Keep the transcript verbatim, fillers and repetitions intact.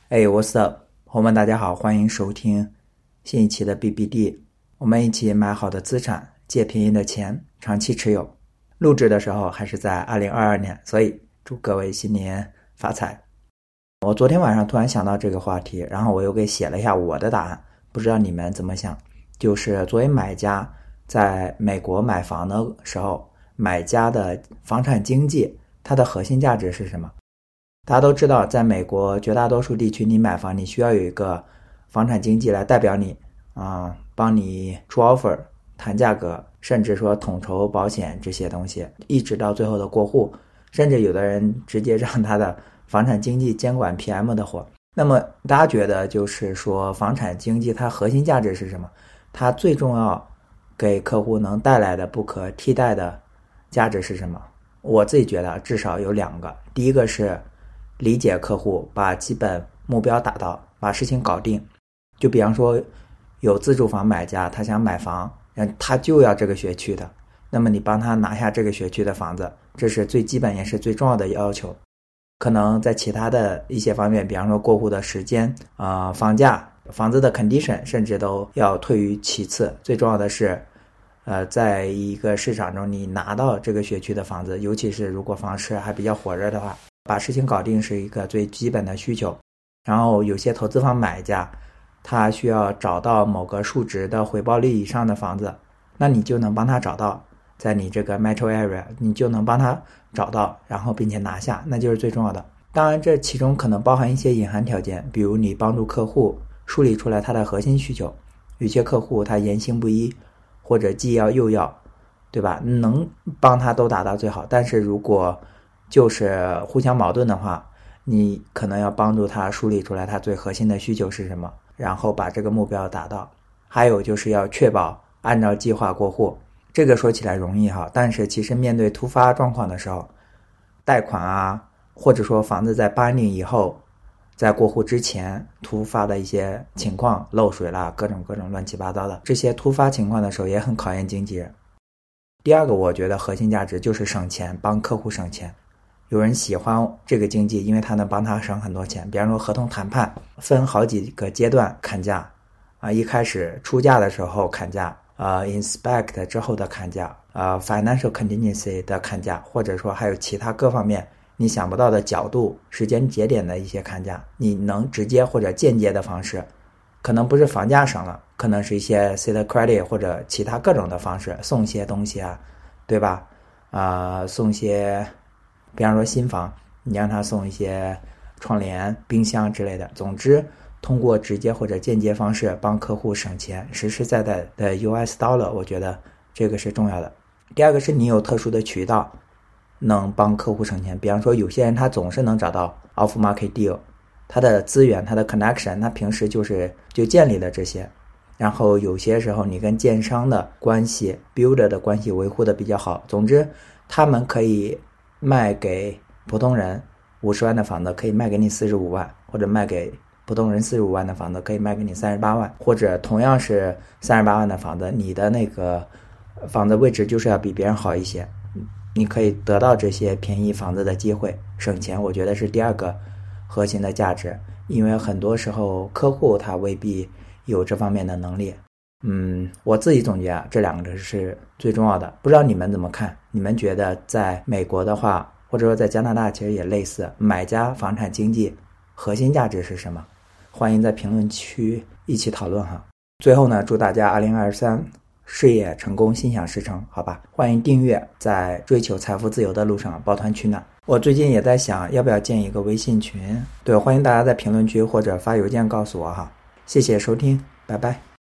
哎 ，What's up， 朋友们，大家好，欢迎收听新一期的 B B D， 我们一起买好的资产，借便宜的钱，长期持有。录制的时候还是在二零二二年，所以祝各位新年发财。我昨天晚上突然想到这个话题，然后我又给写了一下我的答案，不知道你们怎么想。就是作为买家，在美国买房的时候，买家的房产经济，它的核心价值是什么？大家都知道，在美国绝大多数地区，你买房你需要有一个房产经纪来代表你啊、呃，帮你出 offer、谈价格，甚至说统筹保险这些东西，一直到最后的过户，甚至有的人直接让他的房产经纪监管 P M 的活。那么大家觉得就是说房产经纪它核心价值是什么？它最重要给客户能带来的不可替代的价值是什么？我自己觉得至少有两个。第一个是理解客户，把基本目标达到，把事情搞定。就比方说有自住房买家，他想买房，他就要这个学区的，那么你帮他拿下这个学区的房子，这是最基本也是最重要的要求。可能在其他的一些方面，比方说过户的时间啊、呃、房价、房子的 condition 甚至都要退于其次。最重要的是呃，在一个市场中你拿到这个学区的房子，尤其是如果房市还比较火热的话，把事情搞定是一个最基本的需求。然后有些投资房买家，他需要找到某个数值的回报率以上的房子，那你就能帮他找到，在你这个 metro area 你就能帮他找到，然后并且拿下，那就是最重要的。当然这其中可能包含一些隐含条件，比如你帮助客户梳理出来他的核心需求。有些客户他言行不一，或者既要又要，对吧？能帮他都达到最好。但是如果就是互相矛盾的话，你可能要帮助他梳理出来他最核心的需求是什么，然后把这个目标达到。还有就是要确保按照计划过户。这个说起来容易哈，但是其实面对突发状况的时候，贷款啊，或者说房子在搬运以后，在过户之前突发的一些情况，漏水啦，各种各种乱七八糟的，这些突发情况的时候也很考验经纪人。第二个我觉得核心价值就是省钱，帮客户省钱。有人喜欢这个经纪，因为他能帮他省很多钱。比方说合同谈判分好几个阶段砍价啊，一开始出价的时候砍价，呃 inspect 之后的砍价，呃 financial contingency 的砍价，或者说还有其他各方面你想不到的角度、时间节点的一些砍价，你能直接或者间接的方式，可能不是房价省了，可能是一些 city credit 或者其他各种的方式，送些东西啊，对吧？啊、呃，送些，比方说新房，你让他送一些窗帘、冰箱之类的。总之，通过直接或者间接方式帮客户省钱，实实在在的 U S dollar， 我觉得这个是重要的。第二个是你有特殊的渠道，能帮客户省钱。比方说有些人他总是能找到 off market deal， 他的资源、他的 connection， 他平时就是就建立了这些。然后有些时候你跟建商的关系 builder 的关系维护的比较好，总之他们可以卖给普通人五十万的房子可以卖给你四十五万，或者卖给普通人四十五万的房子可以卖给你三十八万，或者同样是三十八万的房子，你的那个房子位置就是要比别人好一些，你可以得到这些便宜房子的机会，省钱。我觉得是第二个核心的价值，因为很多时候客户他未必有这方面的能力。嗯，我自己总结啊，这两个是最重要的。不知道你们怎么看？你们觉得在美国的话，或者说在加拿大其实也类似，买家房产经纪核心价值是什么？欢迎在评论区一起讨论哈。最后呢，祝大家二零二三事业成功，心想事成，好吧？欢迎订阅，在追求财富自由的路上抱团取暖。我最近也在想要不要建一个微信群，对，欢迎大家在评论区或者发邮件告诉我哈。谢谢收听，拜拜。